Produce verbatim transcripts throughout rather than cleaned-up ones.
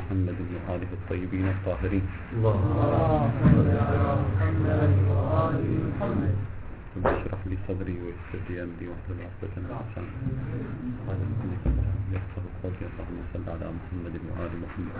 محمد وآله الطيبين الطاهرين. اللهم صل على محمد وآل محمد. رب اشرح لي صدري ويسر لي أمري واحلل عقدة من لساني يفقهوا قولي. اللهم صل على محمد وآل محمد.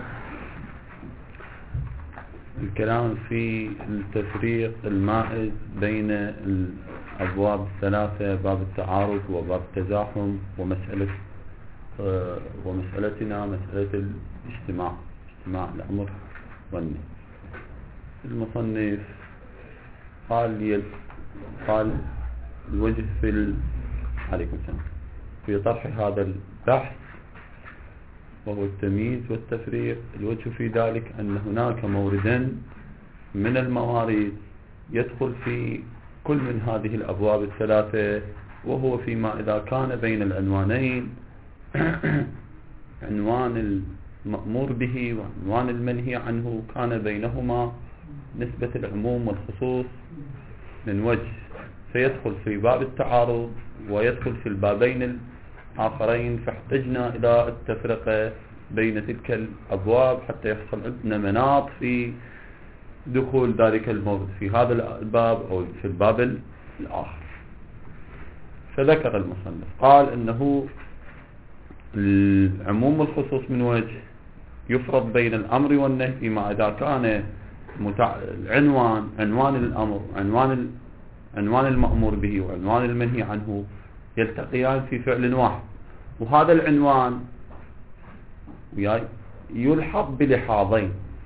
الكلام في التفريق المائز بين الأبواب الثلاثة، باب التعارض وباب التزاحم ومسألة ومسألتنا مسألة الاجتماع، اجتماع الأمر والنهي. المصنف قال لي قال الوجه في ال... عليكم السلام في طرح هذا البحث وهو التمييز والتفريق. الوجه في ذلك أن هناك موردا من الموارد يدخل في كل من هذه الأبواب الثلاثة، وهو فيما إذا كان بين العنوانين عنوان المأمور به وعنوان المنهي عنه كان بينهما نسبة العموم والخصوص من وجه، فيدخل في باب التعارض ويدخل في البابين الآخرين، فاحتجنا إلى التفرقة بين تلك الأبواب حتى يحصل عندنا مناط في دخول ذلك المورد في هذا الباب أو في الباب الآخر. فذكر المصنف قال إنه العموم والخصوص من وجه يفرض بين الأمر والنهي فيما إذا كان متع... العنوان عنوان الأمر عنوان عنوان المأمور به وعنوان المنهي عنه يلتقيان في فعل واحد، وهذا العنوان يلحظ بلحاظين،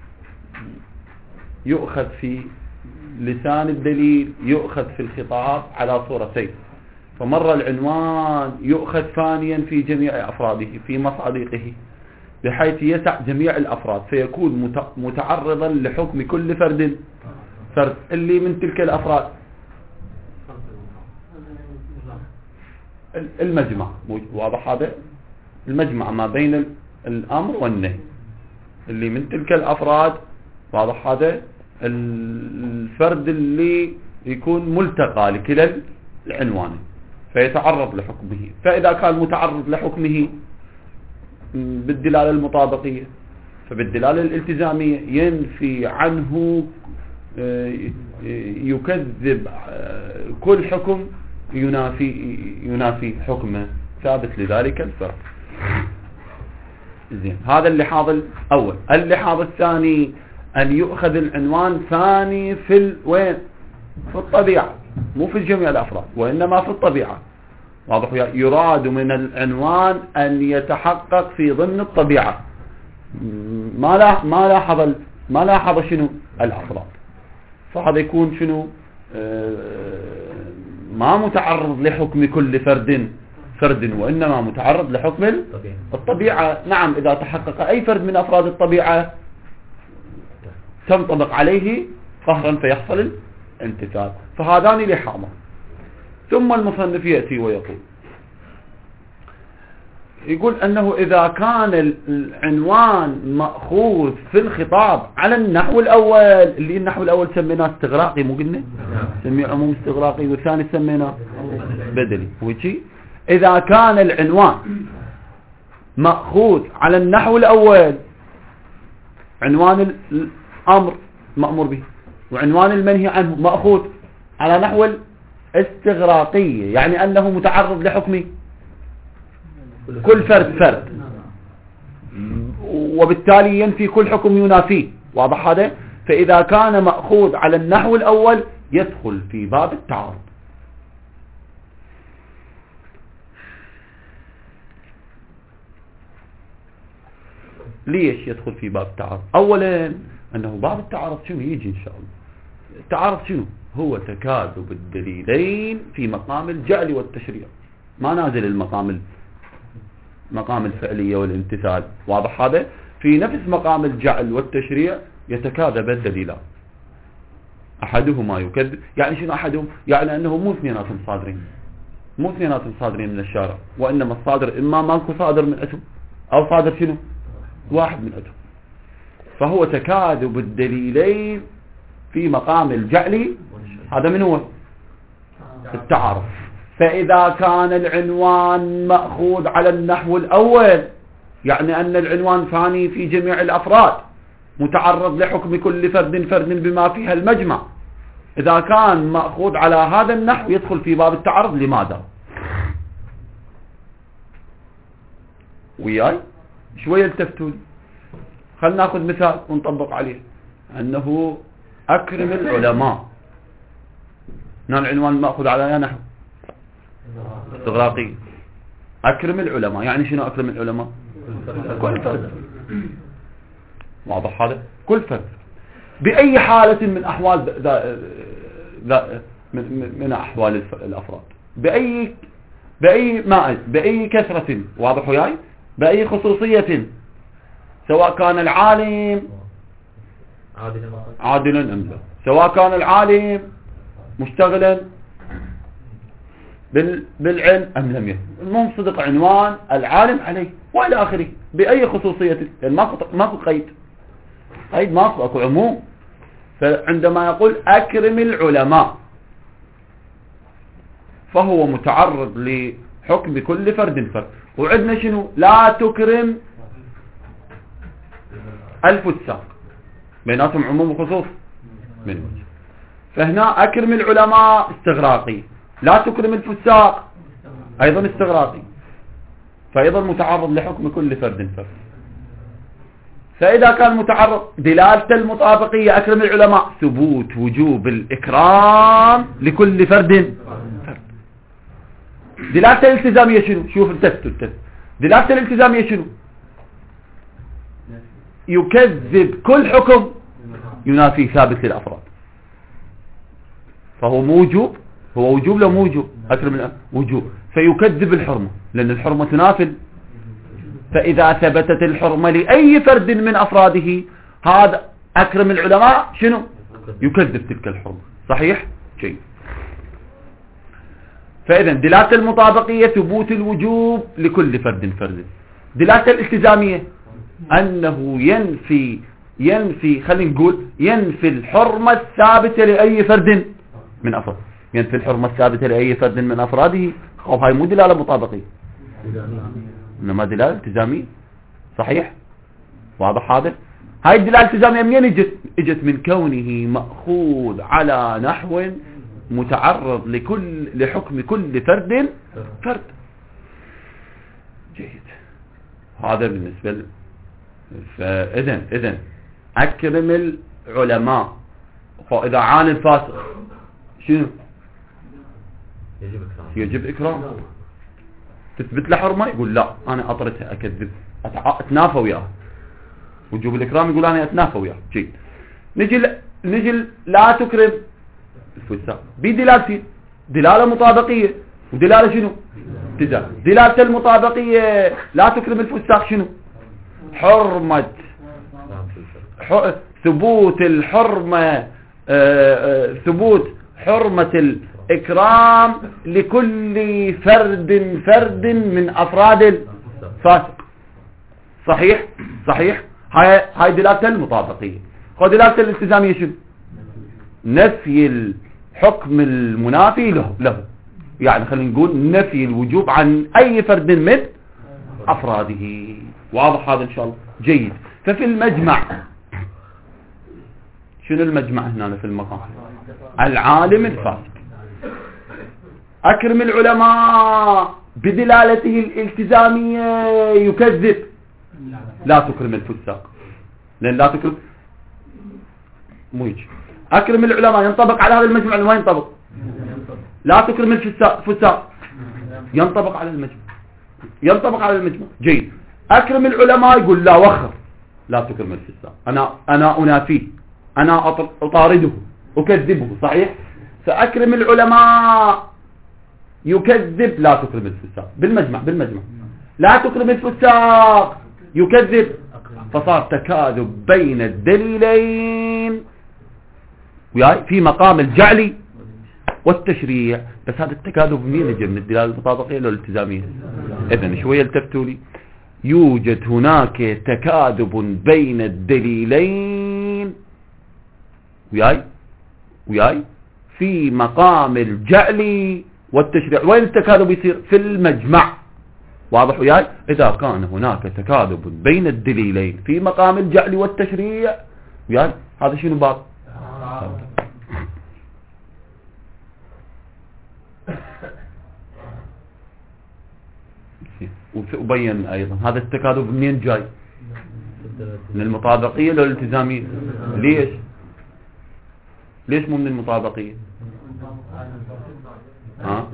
يؤخذ في لسان الدليل يؤخذ في الخطاب على صورتين. فمر العنوان يؤخذ ثانيا في جميع أفراده في مصادقه بحيث يسع جميع الأفراد، فيكون متعرضا لحكم كل فرد فرد اللي من تلك الأفراد المجمع. واضح هذا المجمع ما بين الأمر والنهي اللي من تلك الأفراد. واضح هذا الفرد اللي يكون ملتقى لكلا العنوانين فيتعرض لحكمه. فإذا كان متعرض لحكمه بالدلالة المطابقية فبالدلالة الالتزامية ينفي عنه يكذب كل حكم ينافي ينافي حكمه ثابت لذلك الفرق. زين، هذا اللحاظ الأول. اللحاظ الثاني أن يؤخذ العنوان ثاني في ال... وين؟ في الطبيعة، مو في جميع الأفراد وإنما في الطبيعة. واضح؟ يراد من العنوان أن يتحقق في ضمن الطبيعة. ما لا ما لاحظ ما لاحظ شنو الأفراد، فهذا يكون شنو ما متعرض لحكم كل فرد فرد وإنما متعرض لحكم الطبيعة. نعم، إذا تحقق أي فرد من أفراد الطبيعة تنطبق عليه قهرا فيحصل الامتثال. فهذان لحاظان. ثم المصنف يأتي ويقول يقول أنه إذا كان العنوان مأخوذ في الخطاب على النحو الأول، اللي النحو الأول سميناه استغراقي، مو قلنا سميه عموم استغراقي، والثاني سميناه بدلي وشي. إذا كان العنوان مأخوذ على النحو الأول، عنوان الأمر مأمور به وعنوان المنهي عنه مأخوذ على نحو الاستغراقية، يعني أنه متعرض لحكم كل فرد فرد وبالتالي ينفي كل حكم ينافيه. واضح هذا؟ فإذا كان مأخوذ على النحو الأول يدخل في باب التعارض. ليش يدخل في باب التعارض؟ أولا أنه باب التعارض شنو يجي إن شاء الله؟ التعارض شنو؟ هو تكاذب الدليلين في مقام الجعل والتشريع، ما نازل المقام مقام الفعلية والامتثال. واضح هذا؟ في نفس مقام الجعل والتشريع يتكاذب الدليلان، أحدهما يكذب. يعني شنو أحدهم؟ يعني أنه مو اثنيناتهم صادرين مو اثنيناتهم صادرين من الشارع، وإنما الصادر إما ماكو صادر من أتهم أو صادر شنو واحد من أتهم. فهو تكاذب الدليلين في مقام الجعل. هذا من هو التعارض. فإذا كان العنوان مأخوذ على النحو الأول يعني أن العنوان فاني في جميع الأفراد، متعرض لحكم كل فرد فرد بما فيها المجمع. إذا كان مأخوذ على هذا النحو يدخل في باب التعرض. لماذا؟ وياي شوية التفتوا لي. خلنا ناخذ مثال ونطبق عليه. أنه أكرم العلماء، هنا العنوان مأخوذ على أي نحو؟ استغراقي. أكرم العلماء يعني شنو أكرم العلماء؟ كل فرد. واضح هذا؟ كل فرد بأي حالة من أحوال ذا ذا من, من أحوال الأفراد، بأي بأي ما بأي كثرة، واضح وياي؟ بأي خصوصية، سواء كان العالم عادلا أم لا، سواء كان العالم مشتغلا بالعلم أم لم يكن. المهم صدق عنوان العالم عليه وإلى آخره بأي خصوصية، ماكو ماكو قيد، قيد ماكو، اكو عموم. فعندما يقول أكرم العلماء فهو متعرض لحكم كل فرد فرد. وعندنا شنو؟ لا تكرم الفساق، بيناتهم عموم وخصوص من وجه. فهنا أكرم العلماء استغراقي، لا تكرم الفساق أيضا استغراقي، فأيضا متعرض لحكم كل فرد فرد. فإذا كان متعرض دلالة المطابقية أكرم العلماء ثبوت وجوب الإكرام لكل فرد فرد. دلالة الالتزامية شنو؟ شوف التست التست دلالة الالتزامية شنو؟ يكذب كل حكم ينافي ثابت للأفراد. فهو موجوب، هو وجوب لو موجوب أكرم وجوب، فيكذب الحرمة لأن الحرمة تنافل. فإذا ثبتت الحرمة لأي فرد من أفراده هذا أكرم العلماء شنو؟ يكذب تلك الحرمة. صحيح؟ شيء. فإذا دلالة المطابقية ثبوت الوجوب لكل فرد فرد. دلالة الالتزامية أنه ينفي ينفي خلينا نقول ينفي الحرمة الثابتة لأي فرد من أفراد، ينفي الحرمة الثابتة لأي فرد من أفراده. أو هاي مو دلالة مطابقية، إنما دلالة التزامية. صحيح؟ واضح هذا؟ هاي الدلالة الالتزامية منين اجت؟ اجت من كونه مأخوذ على نحو متعرض لكل لحكم كل فرد فرد. جيد. هذا بالنسبة ل... فإذن إذن أكرم العلماء. فإذا عالم فاسق شنو؟ يجب إكرام. يجب إكرام. تثبت له حرمة يقول لا أنا أطرتها أكذب أتنافى وياه. وجوب الإكرام يقول أنا أتنافى وياه. جيد. نجي ل... نجي ل... لا تكرم الفساق بدلالتين، دلالة مطابقية ودلالة شنو؟ التزام. دلالة المطابقية لا تكرم الفساق شنو؟ حرمة ح... ثبوت الحرمة آآ آآ ثبوت حرمة الإكرام لكل فرد فرد من أفراد الفاسق. صحيح؟ صحيح؟ هاي هاي دلالة المطابقية. ودلالة الالتزامية شنو؟ نفي الحكم المنافي له له يعني خلينا نقول نفي الوجوب عن أي فرد من أفراده. واضح هذا إن شاء الله؟ جيد. ففي المجمع شنو المجمع هنا في المقام؟ العالم الفاسق. أكرم العلماء بدلالته الالتزامية يكذب لا تكرم الفساق، لأن لا تكرم مو يجي. أكرم العلماء ينطبق على هذا المجمع ما ينطبق. لا تكرم الفساق ينطبق على المجمع، ينطبق على المجمع. جيد. أكرم العلماء يقول لا وخر لا تكرم الفساق، أنا أنا أنافيه، أنا أطارده أكذبه. صحيح؟ فأكرم العلماء يكذب لا تكرم الفساق بالمجمع بالمجمع لا تكرم الفساق يكذب. فصار تكاذب بين الدليلين وياي في مقام الجعل والتشريع. بس هذا التكاذب منين يجي؟ من الدلالة المطابقية ولا الالتزامية؟ إذن شوية التفتوا لي. يوجد هناك تكاذب بين الدليلين وياي وياي في مقام الجعل والتشريع. وين التكاذب يصير؟ في المجمع. واضح وياي؟ إذا كان هناك تكاذب بين الدليلين في مقام الجعل والتشريع وياي هذا شنو باب؟ وبين أيضا هذا التكاذب منين جاي؟ من المطابقية لو الالتزامية؟ ليش؟ ليش مو من المطابقية؟ ها؟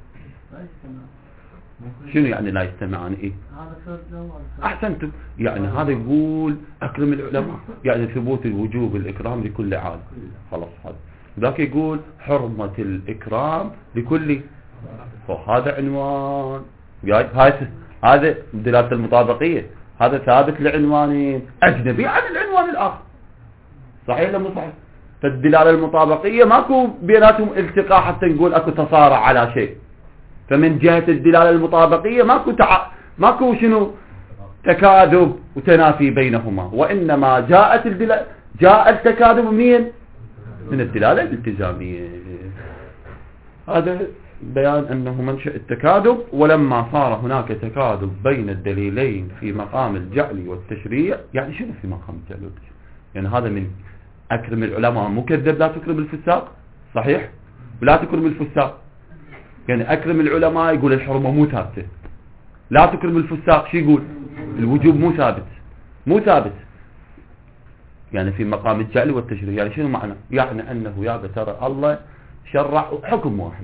شنو يعني لا يجتمعان؟ ايه احسنتم. يعني هذا يقول اكرم العلماء، يعني ثبوت الوجوب الإكرام لكل عالم، خلاص. هذا ذاك يقول حرمة الإكرام لكل، فهذا عنوان جاي. هاي هذا دلالة المطابقية، هذا ثابت لعنوانين أجنبي عن العنوان الآخر، صحيح ولا مو صحيح؟ فالدلالة المطابقية ماكو بيناتهم التقاء حتى نقول اكو تصارع على شيء. فمن جهة الدلالة المطابقية ماكو تع... ماكو شنو تكاذب وتنافي بينهما، وإنما جاءت الدلالة جاء التكاذب منين؟ من الدلالة الالتزامية. هذا بيان أنه منشأ التكاذب. ولما صار هناك تكاذب بين الدليلين في مقام الجعل والتشريع، يعني شنو في مقام الجعل والتشريع؟ يعني هذا من أكرم العلماء مكذب لا تكرم الفساق، صحيح؟ ولا تكرم الفساق. يعني أكرم العلماء يقول الحرمة مو ثابتة، لا تكرم الفساق شو يقول؟ الوجوب مو ثابت، مو ثابت. يعني في مقام الجعل والتشريع، يعني شنو معنى؟ يعني أنه يا ترى الله شرع حكم واحد،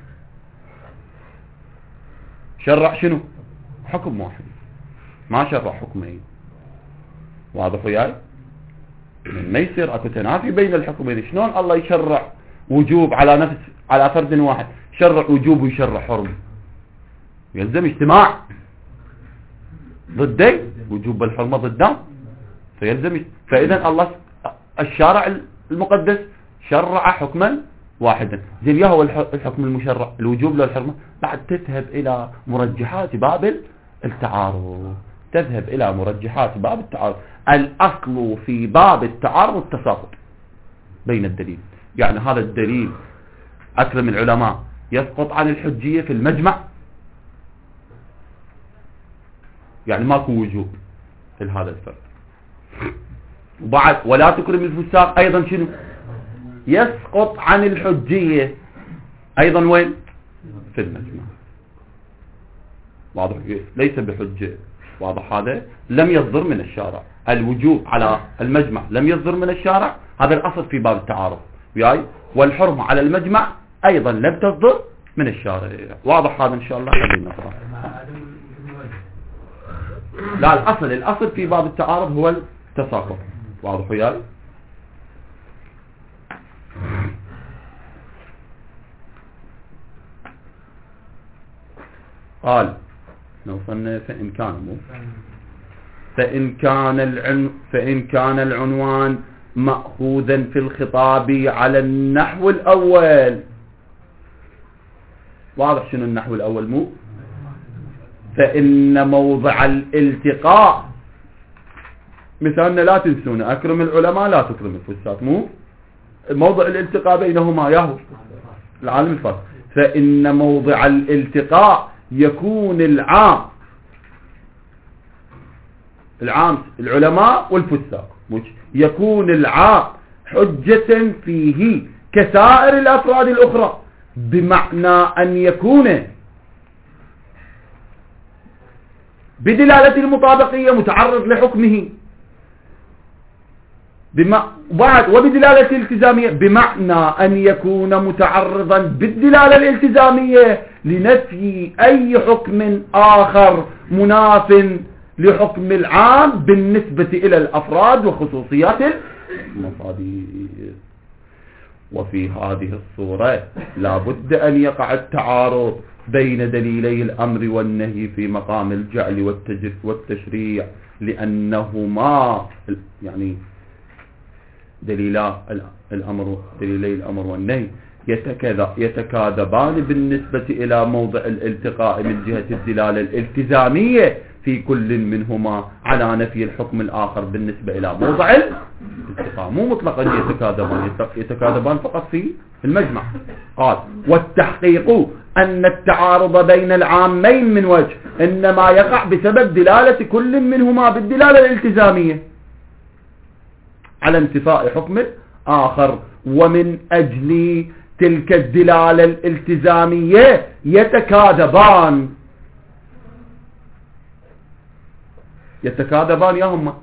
شرع شنو؟ حكم واحد، ما شرع حكمين. واضح وياي؟ ما يصير اكو تنافي بين الحكمين. شلون الله يشرع وجوب على نفس على فرد واحد، شرع وجوب ويشرع حرم؟ يلزم اجتماع ضدين، وجوب الحرمة ضدان، فيلزم. فإذا الله الشارع المقدس شرع حكما واحدا. زين يا هو الحكم المشرع الوجوب لو الحرمة، بعد تذهب إلى مرجحات باب التعارض، تذهب إلى مرجحات باب التعارض. الأصل في باب التعارض التساقط بين الدليل. يعني هذا الدليل أكرم العلماء يسقط عن الحجية في المجمع، يعني ماكو وجوب في هذا الفرق. وبعد ولا تكرم الفساق أيضا شنو؟ يسقط عن الحجية أيضا وين؟ في المجمع. واضح؟ ليس بحجة. واضح؟ هذا لم يصدر من الشارع. الوجوب على المجمع لم يصدر من الشارع، هذا الأصل في باب التعارض وياي. والحرمة على المجمع أيضا لم تصدر من الشارع. واضح هذا إن شاء الله؟ خلينا نقرأ. لا، الأصل الأصل في باب التعارض هو التساقط. واضح وياي؟ قال نوصلنا فإن كان مو فإن كان العن فإن كان العنوان مأخوذا في الخطاب على النحو الأول. واضح شنو النحو الأول؟ مو فإن موضع الالتقاء، مثالنا لا تنسون أكرم العلماء لا تكرم الفساق، مو موضع الالتقاء بينهما ياهو العالم الفرق. فإن موضع الالتقاء يكون العام العام العلماء والفساق، يكون العام حجة فيه كسائر الأفراد الأخرى، بمعنى أن يكون بدلالة المطابقية متعرض لحكمه، بما بعد وبدلالة الالتزامية بمعنى أن يكون متعرضا بالدلالة الالتزامية لنفي أي حكم آخر مناف لحكم العام بالنسبة إلى الأفراد وخصوصيات المصادر. وفي هذه الصورة لا بد أن يقع التعارض بين دليلي الأمر والنهي في مقام الجعل والتشريع، لأنهما يعني دليلا الأمر دليلي الأمر والنهي يتكاذبان بالنسبة إلى موضع الالتقاء من جهة الدلالة الالتزامية في كل منهما على نفي الحكم الآخر بالنسبة إلى موضع الالتقاء. مو مطلقا يتكاذبان، يتكاذبان فقط في المجمع. قال والتحقيق أن التعارض بين العامين من وجه إنما يقع بسبب دلالة كل منهما بالدلالة الالتزامية على انتفاء حكم آخر، ومن أجل تلك الدلالة الالتزامية يتكاذبان يتكاذبان يا هم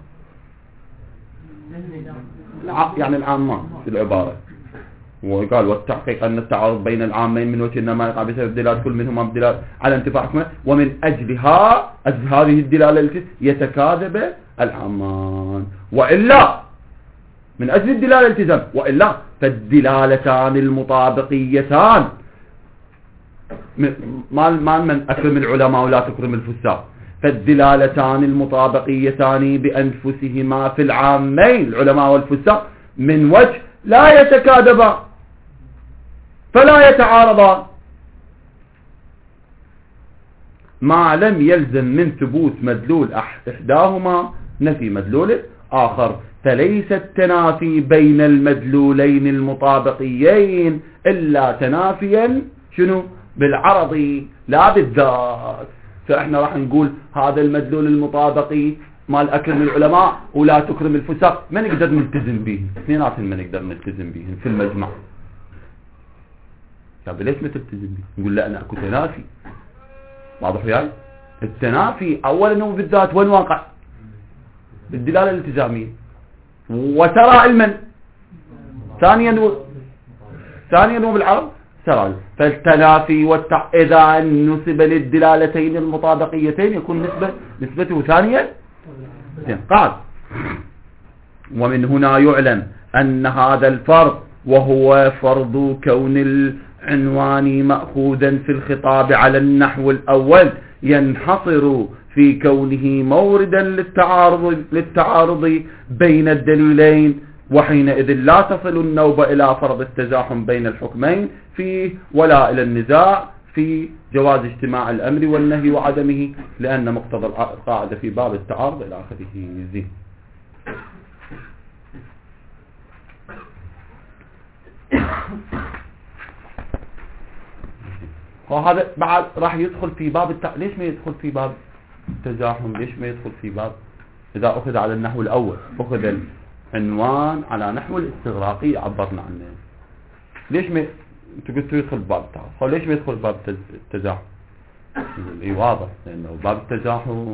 يعني العامان في العبارة. وقال والتحقيق أن التعارض بين العامين من وجه إنما يقع بسبب دلالة كل منهما بدلالة على انتفاع حكمه، ومن أجلها أجل هذه الدلالة يتكاذب العامان، وإلا من أجل الدلالة الالتزام، وإلا فالدلالتان المطابقيتان مال مال من أكرم العلماء ولا تكرم الفساق، فالدلالتان المطابقيتان بأنفسهما في العامين العلماء والفساق من وجه لا يتكاذبان فلا يتعارضان، ما لم يلزم من ثبوت مدلول إحداهما نفي مدلول آخر، فليس التنافي بين المدلولين المطابقيين إلا تنافيا شنو بالعرض لا بالذات. فإحنا راح نقول هذا المدلول المطابقي مال أكرم العلماء ولا تكرم الفساق ما نقدر نلتزم به، اثنيناتهم ما نقدر نلتزم به في المجمع. طيب ليش ما تلتزم به؟ نقول لا أنا أكو تنافي. واضح وياي؟ التنافي أولا هو بالذات وين واقع؟ بالدلالة الالتزامية، وترى علما ثانيا و... ثانيا هو بالعرض سرى. فالتنافي والتع... إذا نسب للدلالتين المطابقيتين يكون نسبة نسبته ثانيا قال. ومن هنا يعلم أن هذا الفرض وهو فرض كون العنوان مأخوذا في الخطاب على النحو الأول ينحصر في كونه موردا للتعارض, للتعارض بين الدليلين، وحينئذ لا تصل النوبة إلى فرض التزاحم بين الحكمين فيه ولا إلى النزاع في جواز اجتماع الأمر والنهي وعدمه، لأن مقتضى القاعدة في باب التعارض إلى آخره. زين. وهذا بعد راح يدخل في باب التع... ليش ما يدخل في باب التزاحم؟ ليش ما يدخل في باب إذا أخذ على النحو الأول أخذ العنوان على نحو الاستغراقي عبرنا عنه، ليش ما انتوا قلتوا يدخل باب التعارض؟ ليش ما يدخل باب التزاحم؟ اي واضح، لأنه باب التزاحم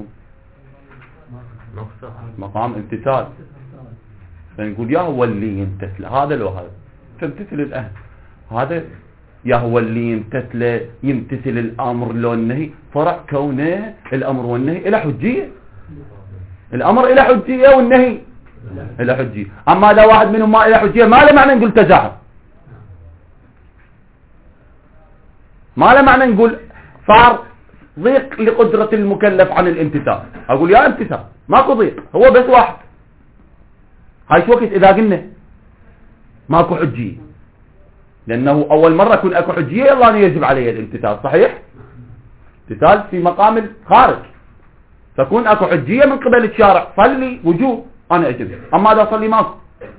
مقام امتثال، فنقول يا هو اللي يمتثل هذا لو هذا تمتثل الأهل، هذا يا هو اللي يمتثل يمتثل الأمر لو النهي، فرع كونه الأمر والنهي إلى حجية، الأمر إلى حجية والنهي إلى حجية. أما لو واحد منهم ما إلى حجية ما له معنى نقول تزاحم، ما له معنى نقول صار ضيق لقدرة المكلف عن الامتثال. أقول يا امتثال ماكو ضيق، هو بس واحد. هاي شو وقت إذا قلنا ماكو حجية، لأنه أول مرة يكون أكو حجية الله أن يجب عليه الامتثال، صحيح؟ امتثال في مقام الخارج، تكون أكو حجية من قبل الشارع صلي وجوب أنا أجب، أما إذا صلي ماكو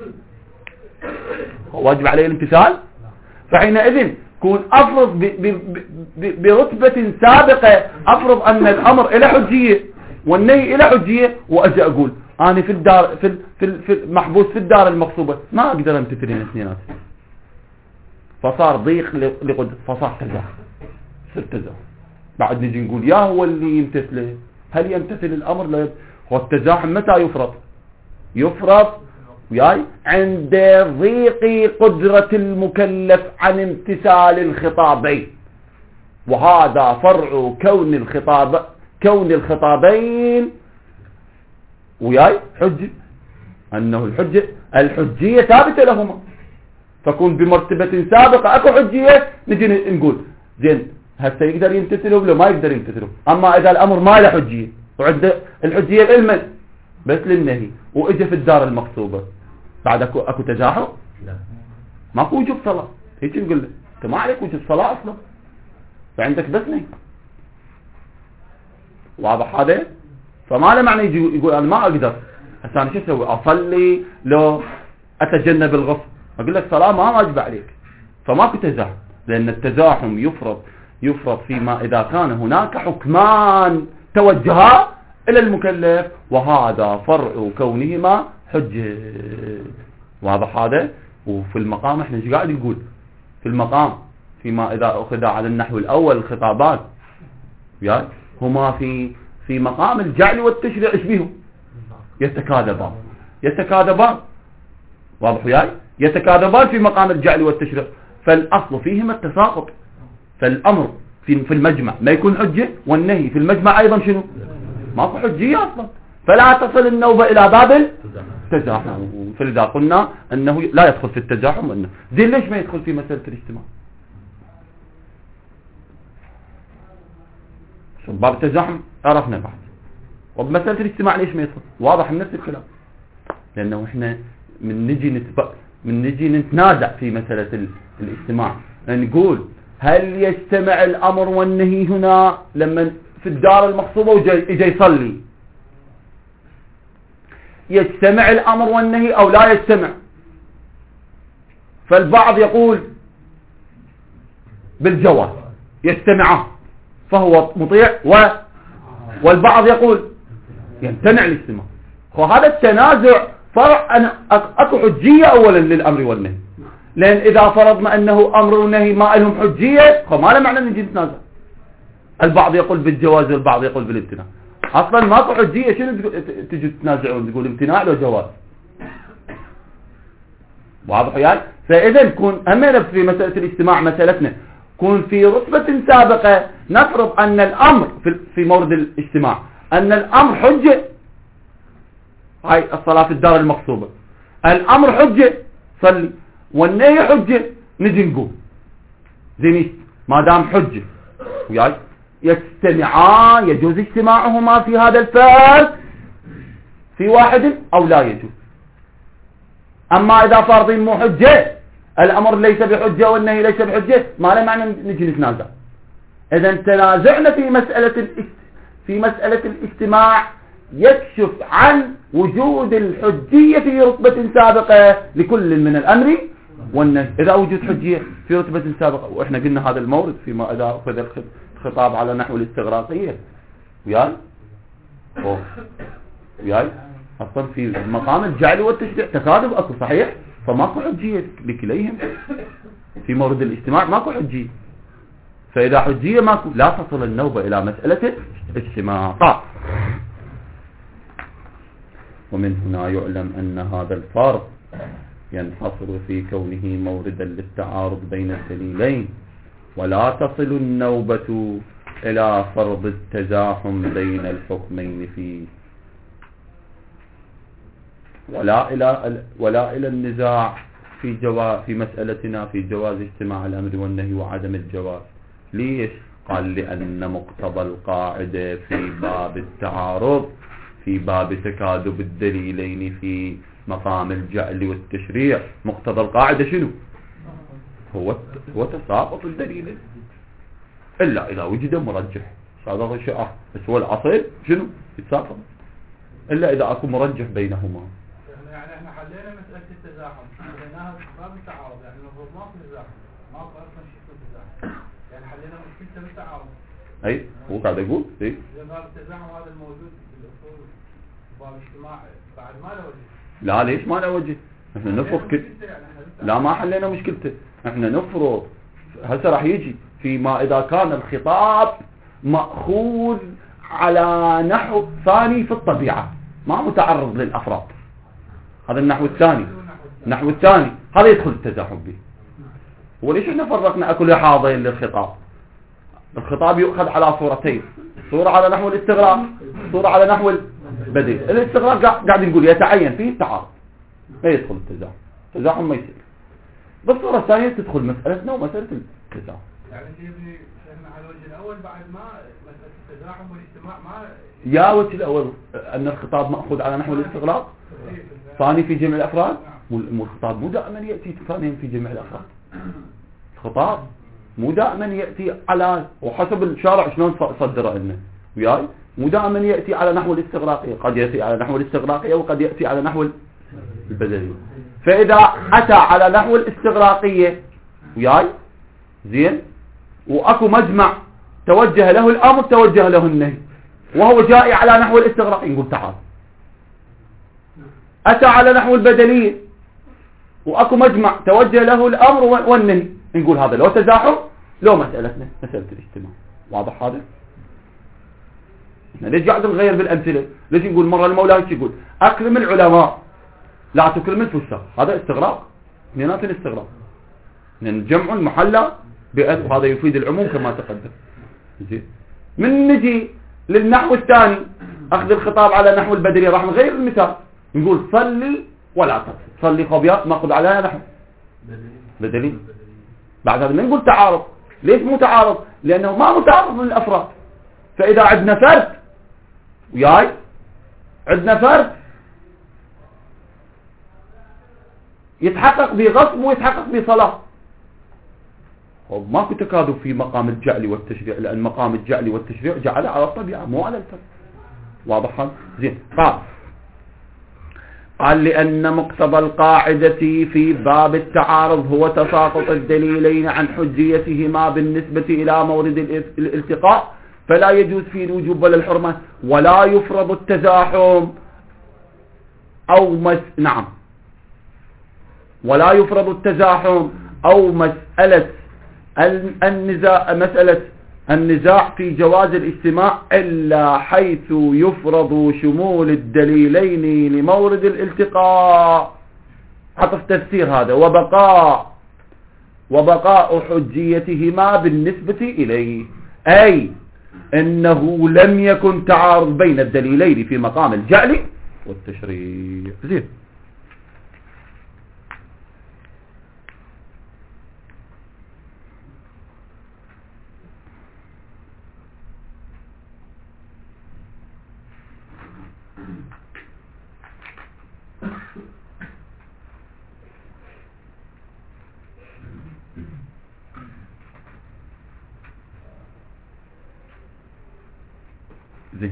واجب عليه الامتثال، فحينئذ كون أفرض برتبة سابقة أفرض أن الأمر إلى حجية والنهي إلى حجية، وأجي أقول أنا في الدار في في في محبوس في الدار المغصوبة ما أقدر أمتثل الاثنينات، فصار ضيق لقدر فصار تزاحم، صار تزاحم. بعد نجي نقول يا هو اللي يمتثله، هل يمتثل الأمر؟ لا. والتزاحم متى يفرض؟ يفرض وياي عند ضيق قدرة المكلف عن امتثال الخطابين، وهذا فرع كون الخطاب كون الخطابين وياي حجة، أنه الحجة الحجية ثابتة لهما، فكون بمرتبة سابقة أكو حجية نجي نقول زين هسه يقدر يمتثلوا ولا ما يقدر يمتثلوا. أما إذا الأمر ما له حجية وعند الحجية العلم بس للنهي وإجا في الدار المغصوبة، بعد أكو, أكو تزاحم؟ لا، ماكو وجوب صلاة. هيك نقول له أنت ما عليك وجوب صلاة أصلا، فعندك بس نهي. واضح هذا؟ فما له معنى يجي يقول أنا ما أقدر هسه أنا شو أسوي؟ أصلي لو أتجنب الغصب؟ أقول لك صلاة ما واجب عليك، فماكو تزاحم، لأن التزاحم يفرض يفرض فيما إذا كان هناك حكمان توجها إلى المكلف، وهذا فرع كونهما حجة. واضح هذا؟ وفي المقام احنا ايش قاعد نقول في المقام؟ فيما إذا أخذ على النحو الأول الخطابات يعني هما في في مقام الجعل والتشريع ايش بيهم؟ يتكاذبان يتكاذبان واضح وياي؟ يتكاذبان في مقام الجعل والتشريع، فالأصل فيهما التساقط. فالأمر في في المجمع ما يكون حجة، والنهي في المجمع أيضا شنو؟ ماكو حجية أصلا، فلا تصل النوبة إلى باب التزاحم. فلذا قلنا أنه لا يدخل في التزاحم. أنه زين ليش ما يدخل في مسألة الاجتماع؟ باب التزاحم عرفنا بعد، وبمسألة الاجتماع ليش ما يدخل؟ واضح من نفس الكلام، لأنه إحنا من نجي نتبق من نجي نتنازع في مسألة الاجتماع، نقول هل يجتمع الأمر والنهي هنا لما في الدار المغصوبة وجاي يصلي؟ يجتمع الأمر والنهي أو لا يجتمع؟ فالبعض يقول بالجواز يجتمعان فهو مطيع، و والبعض يقول يمتنع الاجتماع. وهذا التنازع فرع أنا أكو حجية أولا للأمر والنهي، لأن إذا فرضنا أنه أمر ونهي ما لهم حجية فما له معنى نجي نتنازع. البعض يقول بالجواز والبعض يقول بالامتناع، أصلا ماكو حجية، شنو تجي تتنازعون تقول امتناع لو جواز؟ واضح يعني؟ فإذا كون أمنا في مسألة الاجتماع مسألتنا كون في رتبة سابقة نفرض أن الأمر في مورد الاجتماع أن الأمر حجة، هاي الصلاة في الدار المغصوبة الأمر حجة صلي، والنهي حجة نجي نقول زين ما دام حجة وياي يجتمعان يجوز اجتماعهما في هذا الفعل في واحد أو لا يجوز. أما إذا فرضين مو حجة الأمر ليس بحجة والنهي ليس بحجة ما له معنى نجي نتنازع. إذا تنازعنا في مسألة في مسألة الاجتماع يكشف عن وجود الحجية في رتبة سابقة لكل من الأمر والنهي. إذا وجد حجية في رتبة سابقة، وإحنا قلنا هذا المورد فيما إذا أخذ الخطاب على نحو الاستغراقية وياي أوه. وياي أصلا في مقام الجعل والتشريع تكاذب أصلا صحيح، فماكو حجية لكليهم في مورد الاجتماع ماكو حجية. فإذا حجية ماكو لا تصل النوبة إلى مسألة اجتماع. ومن هنا يعلم أن هذا الفرق ينحصر في كونه موردا للتعارض بين الدليلين، ولا تصل النوبة إلى فرض التزاحم بين الحكمين فيه، ولا إلى ولا إلى النزاع في جواز في مسألتنا في جواز اجتماع الأمر والنهي وعدم الجواز. ليش؟ قال لأن مقتضى القاعدة في باب التعارض في باب تكاذب الدليلين في مقام الجعل والتشريع، مقتضى القاعدة شنو؟ هو هو تساقط الدليلين إلا إذا وجد مرجح. هذا شيء آه بس هو الأصل شنو؟ يتساقط إلا إذا أكو مرجح بينهما. يعني احنا حلينا مسألة التزاحم، حليناها باب التعارض، يعني المفروض ما في تزاحم، ما في أصلا شيء اسمه تزاحم، يعني حلينا مشكلة بالتعارض. أي هو قاعد يقول إيه؟ باب التزاحم هذا الموجود في الأصول باب الاجتماع بعد ما له وجه. لا ليش ما له وجه؟ احنا نفرض كده. لا ما حلينا مشكلته، احنا نفرض هسه راح يجي فيما إذا كان الخطاب مأخوذ على نحو ثاني في الطبيعة ما متعرض للأفراد، هذا النحو الثاني. النحو الثاني هذا يدخل التزاحم به. وليش احنا فرقنا اكل حاضين للخطاب؟ الخطاب يؤخذ على صورتين، صورة على نحو الاستغراق، صورة على نحو البديل. الاستغراق قاعد نقول يتعين فيه التعارض ما يدخل التزاحم، التزاحم ما يصير. بالصورة الثانية تدخل مسألتنا ومسألة التزاحم. يعني تبني احنا على الوجه الأول بعد ما مسألة التزاحم والاجتماع ما يا وجه الأول أن الخطاب مأخوذ على نحو الاستغراق، ثاني في جمع الأفراد. والخطاب مو دائما يأتي ثانيا في جمع الأفراد. الخطاب مو دائما يأتي على وحسب الشارع شلون صدره لنا وياي، مو دائما يأتي على نحو الاستغراقية، قد يأتي على نحو الاستغراقية وقد يأتي على نحو البدلية. فإذا أتى على نحو الاستغراقية وياي زين وأكو مجمع توجه له الأمر توجه له النهي وهو جائي على نحو الاستغراق نقول تعارض. أتى على نحو البدلية وأكو مجمع توجه له الأمر والنهي نقول هذا لو تزاحم لو مسألتنا مسألة الاجتماع. واضح هذا؟ ليش قاعد نغير بالأمثلة؟ ليش نقول مرة المولى هيك يقول أكرم العلماء لا تكرم الفساق؟ هذا استغراق، اثنينات الاستغراق، لأن جمع المحلى بأس وهذا يفيد العموم كما تقدم. زين. من نجي للنحو الثاني أخذ الخطاب على نحو البدلية راح نغير المثال نقول صلي ولا تقصد. صلي خبيات نأخذ عليها نحو بدلي. بعد هذا ما نقول تعارض. ليش مو تعارض؟ لأنه ما متعارض من الأفراد. فإذا عندنا فرد وياي عندنا فرد يتحقق بغصب ويتحقق بصلاة، ماكو تكادف في مقام الجعل والتشريع، لأن مقام الجعل والتشريع جعل على الطبيعة مو على الفرد. واضح هذا؟ زين. قال قال لأن مقتضى القاعدة في باب التعارض هو تساقط الدليلين عن حجيتهما بالنسبة إلى مورد الالتقاء، فلا يجوز فيه الوجوب ولا الحرمة، ولا يفرض التزاحم أو مس... نعم ولا يفرض التزاحم أو مسألة النزاع مسألة النزاع في جواز الاجتماع إلا حيث يفرض شمول الدليلين لمورد الالتقاء. عطف تفسير هذا وبقاء وبقاء حجيتهما بالنسبة إليه، أي إنه لم يكن تعارض بين الدليلين في مقام الجعل والتشريع. زين. زين.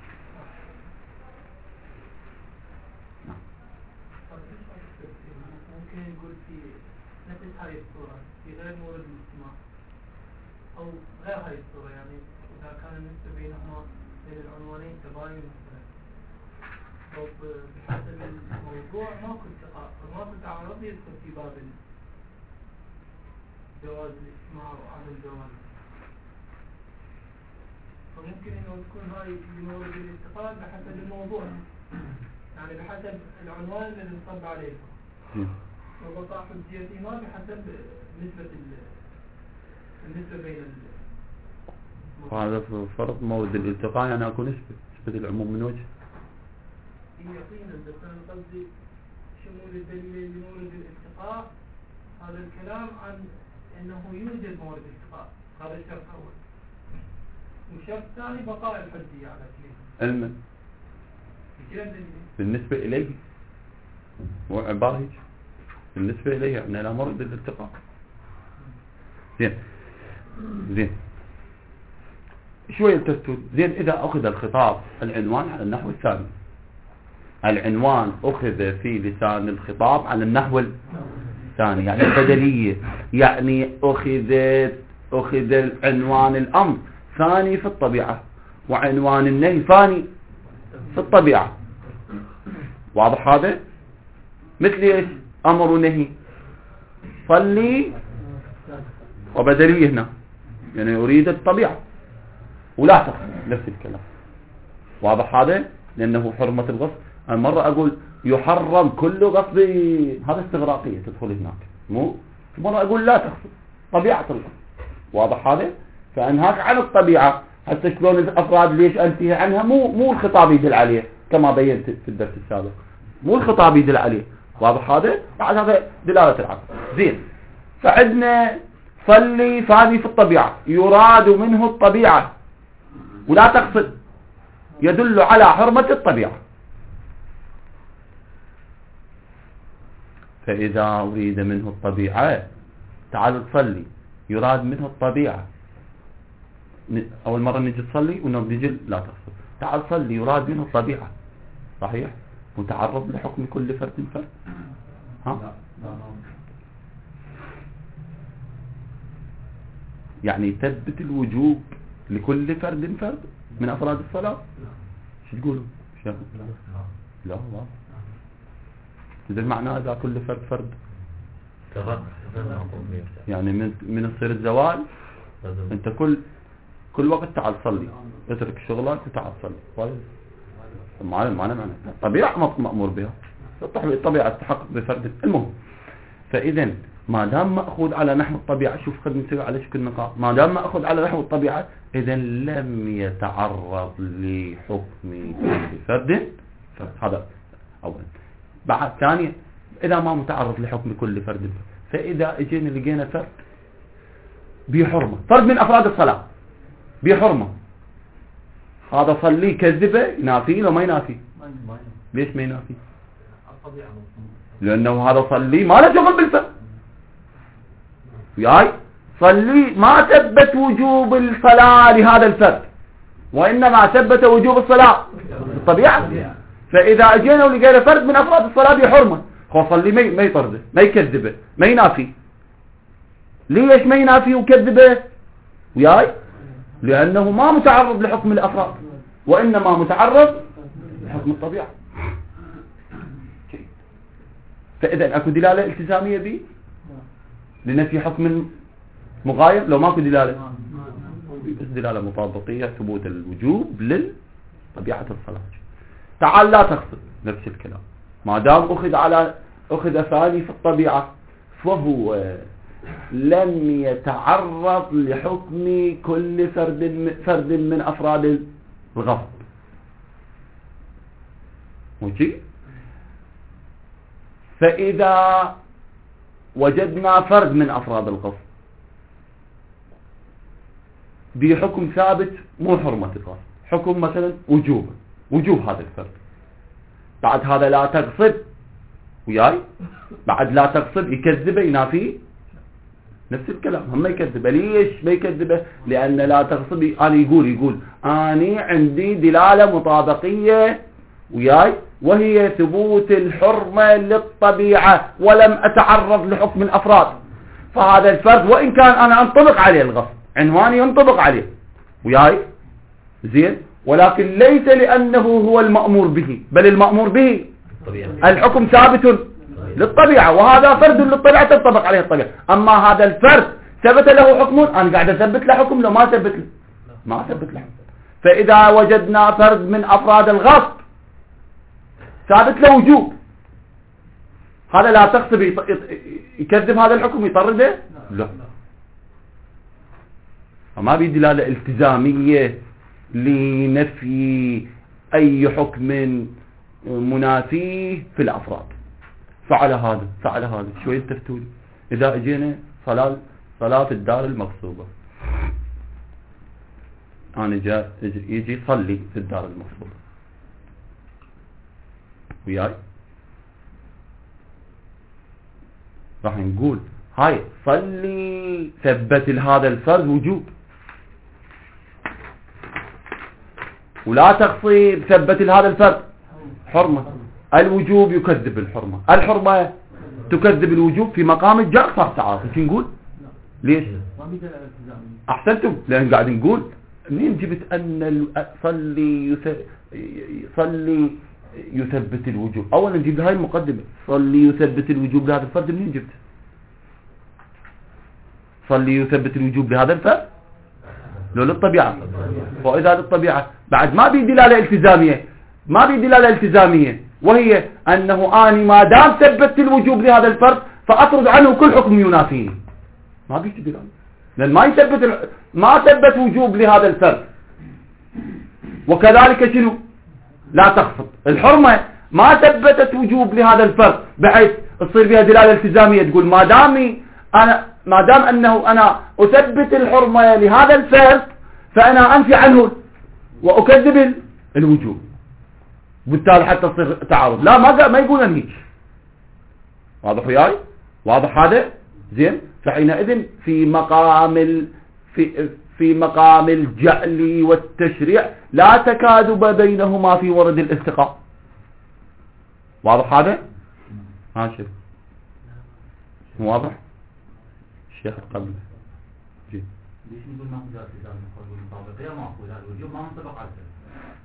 ممكن نقول في نفس هذه الصورة في غير مورد الاجتماع أو غير هذه الصورة، يعني إذا كان النسبة بينهما بين العنوانين تباين مثلا أو بحسب الموضوع ماكو التقاء فماكو تعارض يدخل في باب جواز الاجتماع وعدم الجواز. فممكن انه تكون هاي بمورد الالتقاء بحسب الموضوع، يعني بحسب العنوان الذي انصب عليه، وبقاء حجيتهما بحسب نسبة النسبة بين هذا فرض مورد الالتقاء يعني اكو نسبة نسبة العموم من وجه يقينا. بس انا قصدي شمول الدليل لمورد الالتقاء هذا الكلام عن انه يوجد مورد الالتقاء، هذا الشرط الاول. والشرط الثاني بقاء الحجية على كلمة علما بالنسبة إليه هو عبارة هيك بالنسبة إليه يعني لا مرد الالتقاء. زين زين شوية تستود. زين. إذا أخذ الخطاب العنوان على النحو الثاني، العنوان أخذ في لسان الخطاب على النحو الثاني يعني البدلية، يعني أخذت أخذ العنوان الأمر ثاني في الطبيعة وعنوان النهي ثاني في الطبيعة. واضح هذا؟ مثل ايش؟ امر ونهي، صلي وبدلية هنا يعني يريد الطبيعة ولا تقصد نفس الكلام. واضح هذا؟ لانه حرمة الغصب. انا مرة اقول يحرم كل غصب، هذا استغراقية تدخل هناك، مو مرة اقول لا تقصد طبيعة الغصب. واضح هذا؟ فانهاك عن الطبيعة حتى شلون الافراد ليش انتهي عنها، مو مو الخطاب يدل عليه كما بينت في الدرس السابق، مو الخطاب يدل عليه. واضح هذا؟ بعد هذا دلالة العقل. زين. فعندنا صلي ثاني في الطبيعة يراد منه الطبيعة ولا تقصد، يدل على حرمة الطبيعة. فإذا أريد منه الطبيعة تعال تصلي يراد منه الطبيعة، أول مرة نجي تصلي ونجي لا تقصد، تعال صلي يراد منه الطبيعة، صحيح؟ متعرض لحكم كل فرد فرد. ها؟ يعني يثبت الوجوب لكل فرد فرد من أفراد الصلاة. شو تقولوا شيخ؟ لا والله إذا معناه إذا كل فرد فرد يعني من من يصير الزوال أنت كل كل وقت تعال صلي، اترك شغلك وتعال صلي. طيب ما ما معنى الطبيعة مأمور بها، الطبيعة تحقق بفرد. المهم فإذا ما دام مأخوذ على نحو الطبيعة، شوف خد نسوي على شكل نقاط، ما دام مأخوذ على نحو الطبيعة إذا لم يتعرض لحكم كل فرد فرد. هذا أولا. بعد ثانيا إذا ما متعرض لحكم كل فرد، فإذا اجينا لقينا فرد بحرمة، فرد من أفراد الصلاة بحرمة، هذا صلي كذبه ينافي لو ما ينافي؟ ليش ما ينافي؟ لأنه هذا صلي ما له شغل بالفرد. وياي صلي ما ثبت وجوب الصلاة لهذا الفرد، وإنما ثبت وجوب الصلاة بالطبيعة. فإذا اجينا ولقينا فرد من أفراد الصلاة بحرمة، هو صلي ما يطرده ما يكذبه ما ينافي. ليش ما ينافي وكذبه؟ وياي لأنه ما متعرض لحكم الأفراد، وإنما متعرض لحكم الطبيعة. فإذا أكو دلالة التزامية بي لنفي حكم مغاير؟ لو ماكو دلالة بس دلالة مطابقية ثبوت الوجوب للطبيعة الصلاة. تعال لا تقصد نفس الكلام، ما دام أخذ على أخذ ثاني في الطبيعة فهو لم يتعرض لحكم كل فرد فرد من أفراد الغصب. ماشي. فإذا وجدنا فرد من أفراد الغصب بحكم ثابت مو حرمة الغصب، حكم مثلا وجوب وجوب هذا الفرد، بعد هذا لا تغصب وياي بعد لا تغصب يكذبه ينافي نفس الكلام، هم ما يكذبه. ليش ما يكذبه؟ لأن لا تغصب أنا يقول يقول أنا عندي دلالة مطابقية وياي وهي ثبوت الحرمة للطبيعة ولم أتعرض لحكم الأفراد. فهذا الفرد وإن كان أنا أنطبق عليه الغصب، عنواني ينطبق عليه وياي زين، ولكن ليس لأنه هو المأمور به، بل المأمور به الحكم ثابت للطبيعة، وهذا فرد للطبيعة تنطبق عليه الطبيعة. أما هذا الفرد ثبت له حكم، أنا قاعد أثبت له حكم لو ما ثبت له ما ثبت له. فإذا وجدنا فرد من أفراد الغصب ثابت له وجوب، هذا لا تغصب يكذب هذا الحكم يطرده؟ لا. فما بي دلالة التزامية لنفي أي حكم منافيه في الأفراد. فعل هذا فعل هذا شوية تفتولي. إذا اجينا صلاة صلاة الدار المغصوبة، أنا جاء يجي صلي في الدار المغصوبة وياي، راح نقول هاي صلي ثبت لهذا الفرد وجوب، ولا تقصير ثبت لهذا الفرد حرمة. الوجوب يكذب الحرمة، الحرمة تكذب الوجوب، في مقام الجر صار تعارض. شو نقول؟ ليش؟ أحسنتم، لأن قاعد نقول منين جبت أن صلي صلي يثبت الوجوب؟ أولا نجيب هاي المقدمة، صلي يثبت الوجوب لهذا الفرد، منين جبت؟ صلي يثبت الوجوب لهذا الفرد لو للطبيعة، وإذا للطبيعة بعد ما بي دلالة التزامية، ما بي دلالة التزامية، وهي أنه آني ما دام ثبت الوجوب لهذا الفرد فأطرد عنه كل حكم ينافيه. ما بي دلالة، لأن ما يثبت ال... ما ثبت وجوب لهذا الفرد. وكذلك شنو؟ لا تخفض الحرمة ما ثبتت وجوب لهذا الفرد بحيث تصير بها دلالة التزامية تقول ما دامي أنا ما دام أنه أنا أثبت الحرمة لهذا الفرد فأنا أنفي عنه وأكذب الوجوب، بالتالي حتى تصير تعارض. لا ما ما يقولون هيك. واضح وياي؟ واضح هذا؟ زين. فحينئذ في مقام ال في في مقام الجعل والتشريع لا تكاذب بينهما في ورد الاستقاء. واضح هذا؟ ها شوف واضح؟ الشيخ قبل جي ليش نقول ماكو ذات التزام نقول المطابقية ماكو هذا الوجوب ما منطبق على الفرد.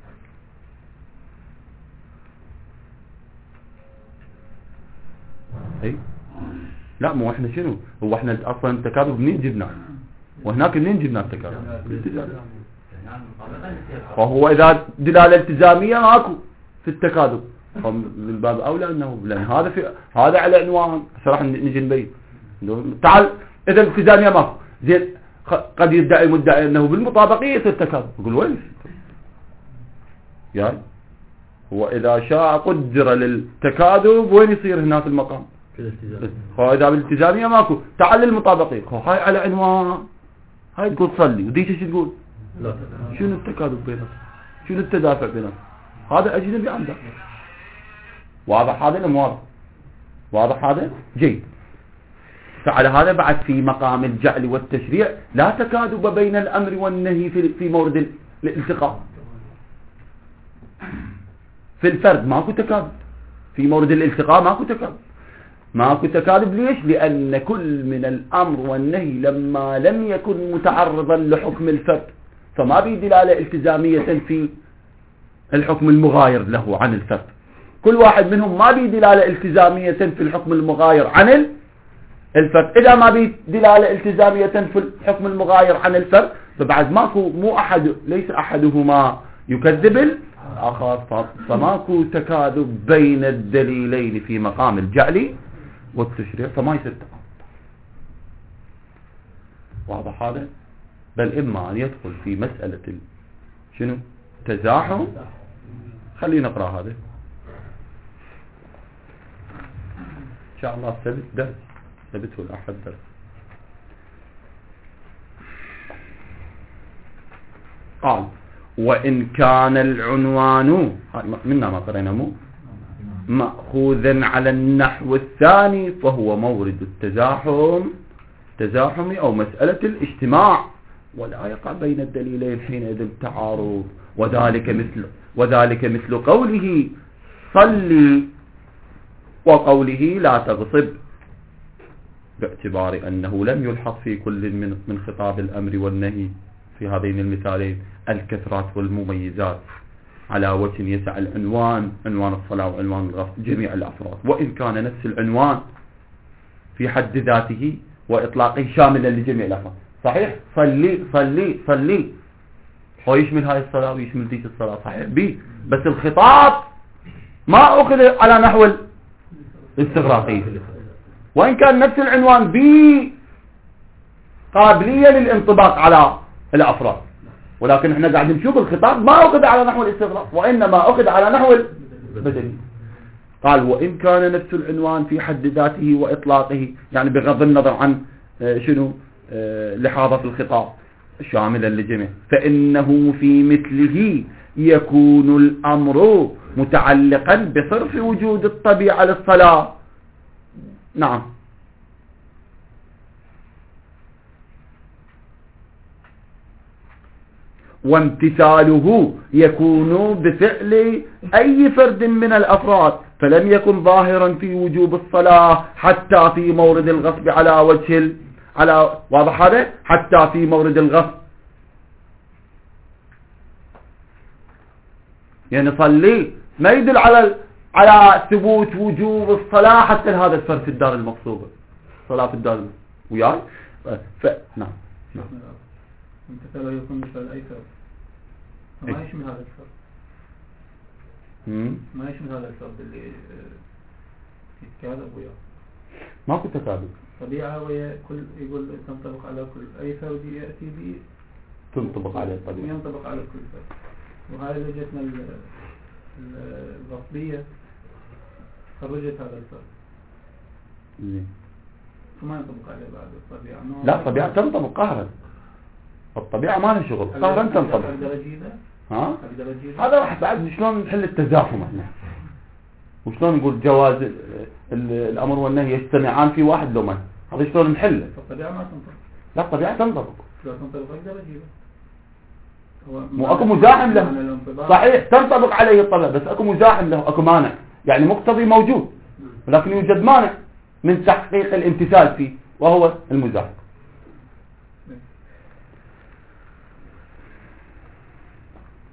اي لا مو احنا شنو هو احنا اصلا التكاذب منين جبناه وهناك منين جبنا التكاذب فهو اذا دلاله التزاميه ماكو في التكاذب من باب اولى انه لان هذا في هذا على عنوان راح نجي نبين تعال اذا التزاميه ماكو زين قد يدعي المدعي انه بالمطابقيه يصير تكاذب يقول وين يعني هو اذا شاء قدر للتكاذب وين يصير هنا في المقام في الالتزام هو اذا بالالتزاميه ماكو تعال للمطابقيه هاي على عنوان هاي تقول صلي وديك ايش تقول لا شنو التكاذب بينهم شنو التدافع بينهم هذا اجنبي عندك واضح هذا ولا واضح واضح هذا جيد فعلى هذا بعد في مقام الجعل والتشريع لا تكاذب بين الامر والنهي في في مورد الالتقاء في الفرد ماكو تكاذب في مورد الالتقاء ماكو تكاذب ماكو تكاذب ليش لان كل من الامر والنهي لما لم يكن متعرضا لحكم الفرد فما به دلاله التزاميه في الحكم المغاير له عن الفرد كل واحد منهم ما به دلاله التزاميه في الحكم المغاير عن الفرد اذا ما به دلاله التزاميه في الحكم المغاير عن الفرد فبعد ماكو مو احد ليس احدهما يكذب الاخر فماكو تكاذب بين الدليلين في مقام الجعل والتشريع فما يصير تكاذب واضح هذا بل اما ان يدخل في مساله شنو تزاحم خلينا نقرا هذا ان شاء الله ثبت درس ثبته الاحد درس قال وان كان العنوان منا ما قرينا مو مأخوذا على النحو الثاني فهو مورد التزاحم تزاحم او مسألة الاجتماع ولا يقع بين الدليلين حينئذ تعارض وذلك مثل وذلك مثل قوله صلي وقوله لا تغصب باعتبار أنه لم يلحق في كل من من خطاب الأمر والنهي في هذين المثالين الكثرات والمميزات على وجه يسع العنوان عنوان الصلاة وعنوان الغصب جميع الأفراد وإن كان نفس العنوان في حد ذاته وإطلاقه شاملا لجميع الأفراد صحيح صلي صلي صلي هو يشمل هاي الصلاة ويشمل ديك الصلاة صحيح بي بس الخطاب ما أخذ على نحو الاستغراقية وإن كان نفس العنوان بي قابلية للانطباق على الأفراد ولكن احنا قاعد نشوف الخطاب ما أخذ على نحو الاستغراق وإنما أخذ على نحو البدني قال وإن كان نفس العنوان في حد ذاته وإطلاقه يعني بغض النظر عن شنو لحاظة الخطاب شاملا للجميع فإنه في مثله يكون الأمر متعلقا بصرف وجود الطبيعة للصلاة نعم وامتثاله يكون بفعل أي فرد من الأفراد فلم يكن ظاهرا في وجوب الصلاة حتى في مورد الغصب على وجه ال... على واضح هذا حتى في مورد الغصب يعني صلي ما يدل على على ثبوت وجوب الصلاة حتى هذا الفرد في الدار المقصوبة صلاة في الدار وياي ف... نعم نعم امتثاله يكون مثل أي فرد ما يشمل هذا الفرد ما يشمل هذا الفرد اللي يتكاذب وياه ماكو تكاذب طبيعة ويا كل يقول تنطبق على كل أي فرد يأتي به تنطبق على الطبيعة ينطبق على كل فرد وهذا لجتنا الغصبية خرجت هذا الفرد زين فما ينطبق عليه بعد الطبيعة لا الطبيعة تنطبق قهرا الطبيعة ما لها شغل قهرا تنطبق ها هذا راح بعد شلون نحل التزاحم احنا وشلون نقول جواز الامر والنهي يجتمعان في واحد لو ما هذا شلون نحله الطبيعة ما تنطبق لا الطبيعة تنطبق لا تنطبق اقدر اجيبه مو اكو مزاحم له صحيح تنطبق عليه الطبيعة بس اكو مزاحم له اكو مانع يعني مقتضي موجود ولكن يوجد مانع من تحقيق الامتثال فيه وهو المزاحم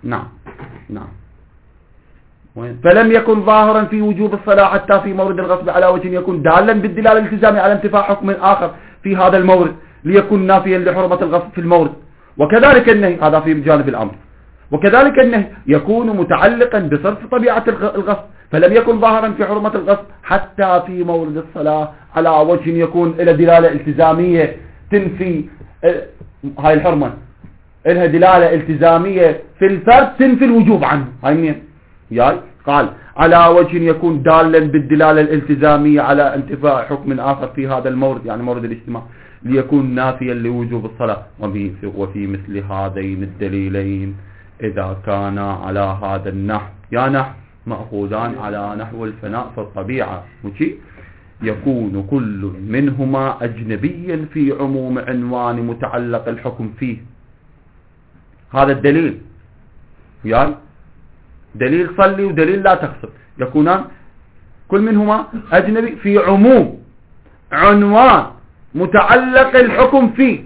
نعم نعم. فلم يكن ظاهرا في وجوب الصلاة حتى في مورد الغصب على وجه يكون دالا بالدلالة الالتزامي على انتفاع حكم آخر في هذا المورد ليكون نافيا لحرمة الغصب في المورد. وكذلك النهي، هذا في جانب الأمر، وكذلك النهي يكون متعلقا بصرف طبيعة الغصب، فلم يكن ظاهرا في حرمة الغصب حتى في مورد الصلاة على وجه يكون إلى دلالة التزامية تنفي هاي الحرمة، إلها دلالة التزامية في الفرد تنفي الوجوب عنه. هاي منين جاي؟ قال على وجه يكون دالا بالدلالة الالتزامية على انتفاع حكم آخر في هذا المورد، يعني مورد الاجتماع، ليكون نافيا لوجوب الصلاة. وفي مثل هذين الدليلين إذا كان على هذا النحو، يا نحو مأخوذان على نحو الفناء في الطبيعة، يكون كل منهما أجنبيا في عموم عنوان متعلق الحكم فيه. هذا الدليل يعني دليل صلي ودليل لا تغصب، يكونان كل منهما أجنبي في عموم عنوان متعلق الحكم فيه.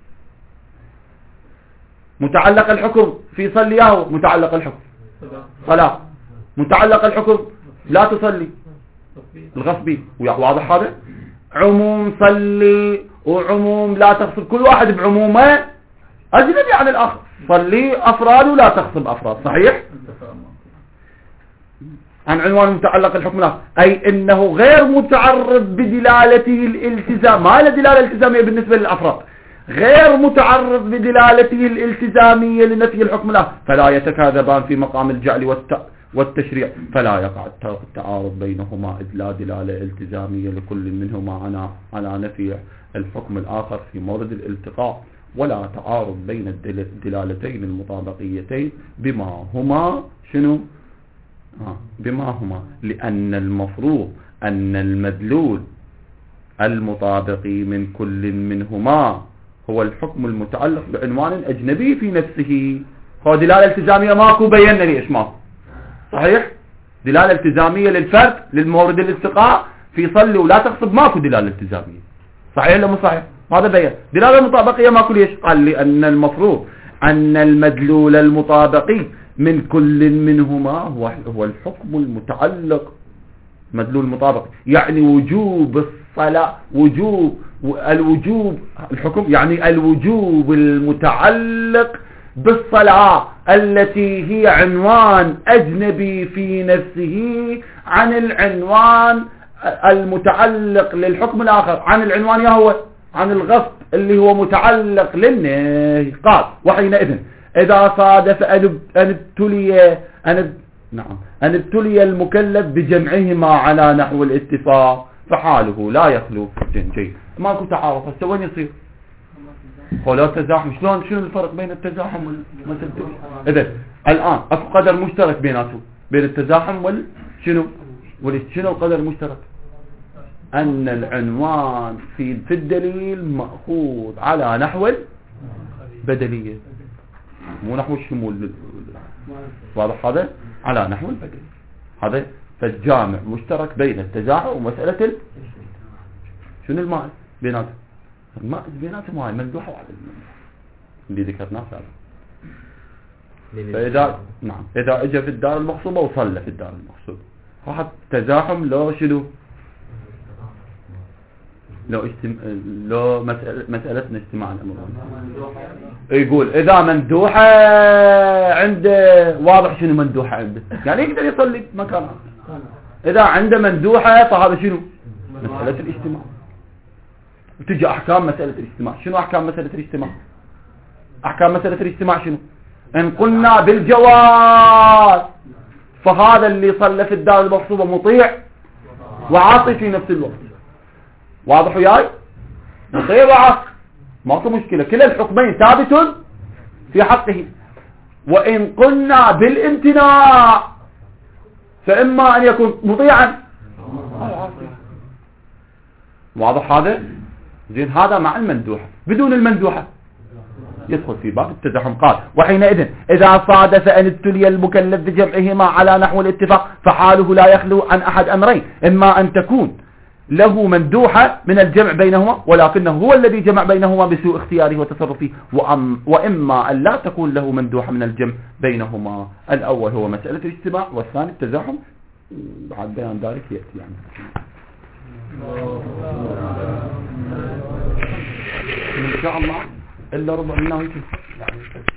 متعلق الحكم في صلياه متعلق الحكم صلاة، متعلق الحكم لا تصلي الغصبي، واضح هذا؟ عموم صلي وعموم لا تغصب، كل واحد بعمومه أجنبي عن الآخر. صلي أفراد ولا تغصب أفراد، صحيح؟ عن عنوان متعلق الحكم الآخر، أي إنه غير متعرض بدلالته الالتزام، ما له دلالة التزامية بالنسبة للأفراد، غير متعرض بدلالته الالتزامية لنفي الحكم الآخر، فلا يتكاذبان في مقام الجعل والتشريع، فلا يقع التعارض بينهما إذ لا دلالة التزامية لكل منهما على نفي الحكم الآخر في مورد الالتقاء، ولا تعارض بين الدلالتين المطابقيتين بما هما شنو؟ آه بما هما لأن المفروض أن المدلول المطابقي من كل منهما هو الحكم المتعلق بعنوان أجنبي في نفسه. هو دلالة التزامية ماكو، بينا ليش ماكو، صحيح؟ دلالة التزامية للفرد للمورد الالتقاء في صلي ولا تغصب ماكو دلالة التزامية، صحيح ولا مو صحيح؟ هذا بيان. دلالة المطابقية ماكو، ليش؟ قال لأن المفروض أن المدلول المطابقي من كل منهما هو هو الحكم المتعلق، مدلول مطابق يعني وجوب الصلاة، وجوب الوجوب الحكم يعني الوجوب المتعلق بالصلاة التي هي عنوان أجنبي في نفسه عن العنوان المتعلق للحكم الآخر، عن العنوان يا هو عن الغصب اللي هو متعلق للنهي. قال وحينئذ إذا صادف أن ابتلي أن نعم أن ابتلي المكلف بجمعهما على نحو الاتفاق فحاله لا يخلو جنجي. ماكو تعارض، هسه وين يصير؟ ولا تزاحم. شلون شنو الفرق بين التزاحم والمثل؟ إذا الآن أكو قدر مشترك بيناتهم، بين التزاحم وال شنو شنو القدر المشترك؟ أن العنوان في في الدليل مأخوذ على نحو البدلية مو نحو الشمول، واضح هذا؟ على نحو البدلية. هذا فالجامع مشترك بين التزاحم ومسألة ال... شنو الماء بيناتهم؟ الماء بيناتهم هاي مندوحة على اللي ذكرناه سابقا. فإذا نعم إذا اجى في الدار المغصوبة وصلى في الدار المغصوبة راح تزاحم لو شنو؟ لو اجتم... لو مسألة مسألتنا اجتماع الأمر، يقول إذا مندوحة عنده، واضح شنو مندوحة عنده، يعني يقدر يصلي مكانه. إذا عنده مندوحة فهذا شنو؟ مسألة الاجتماع. وتجي أحكام مسألة الاجتماع. شنو أحكام مسألة الاجتماع؟ أحكام مسألة الاجتماع شنو؟ إن قلنا بالجواز فهذا اللي صلى في الدار المغصوبة مطيع وعاصي في نفس الوقت، واضح وياي؟ مطيع وعاصي ماكو مشكلة، كلا الحكمين ثابت في حقه. وإن قلنا بالامتناع فإما أن يكون مطيعا أو عاصي، واضح هذا؟ زين هذا مع المندوحة. بدون المندوحة يدخل في باب التزاحم. قال وحينئذ إذا صادف أن ابتلي المكلف بجمعهما على نحو الاتفاق فحاله لا يخلو عن أحد أمرين، إما أن تكون له مندوحة من الجمع بينهما، ولكنه هو الذي جمع بينهما بسوء اختياره وتصرفه، وإما أن لا تكون له مندوحة من الجمع بينهما. الأول هو مسألة الاجتماع، والثاني التزاحم، بعد بيان ذلك يأتي يعني إن شاء الله إلا ربع منه يمكن يعني